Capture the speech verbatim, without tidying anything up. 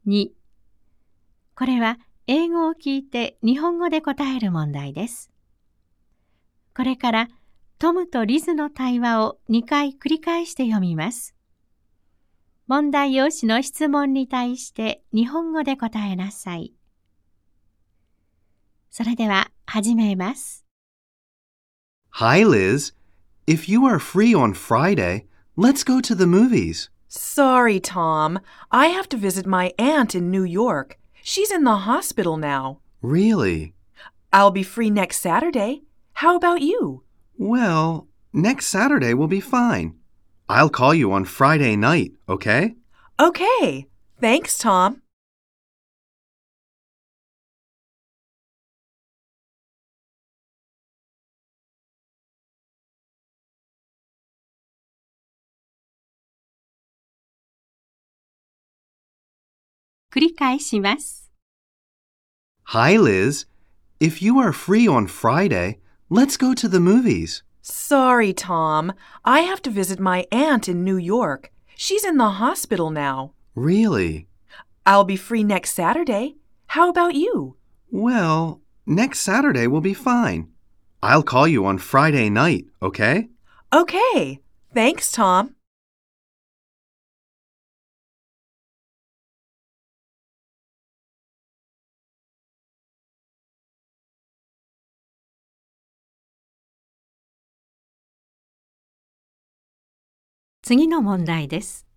に、これは英語を聞いて日本語で答える問題です。これからトムとリズの対話をにかい繰り返して読みます。問題用紙の質問に対して日本語で答えなさい。それでは始めます。 Hi, Liz. If you are free on Friday, let's go to the movies. Sorry, Tom. I have to visit my aunt in New York. She's in the hospital now. Really? I'll be free next Saturday. How about you? Well, next Saturday will be fine. I'll call you on Friday night, okay? Okay. Thanks, Tom. 繰り返します。 Hi, Liz. If you are free on Friday, let's go to the movies. Sorry, Tom. I have to visit my aunt in New York. She's in the hospital now. Really? I'll be free next Saturday. How about you? Well, next Saturday will be fine. I'll call you on Friday night, okay? Okay. Thanks, Tom. 次の問題です。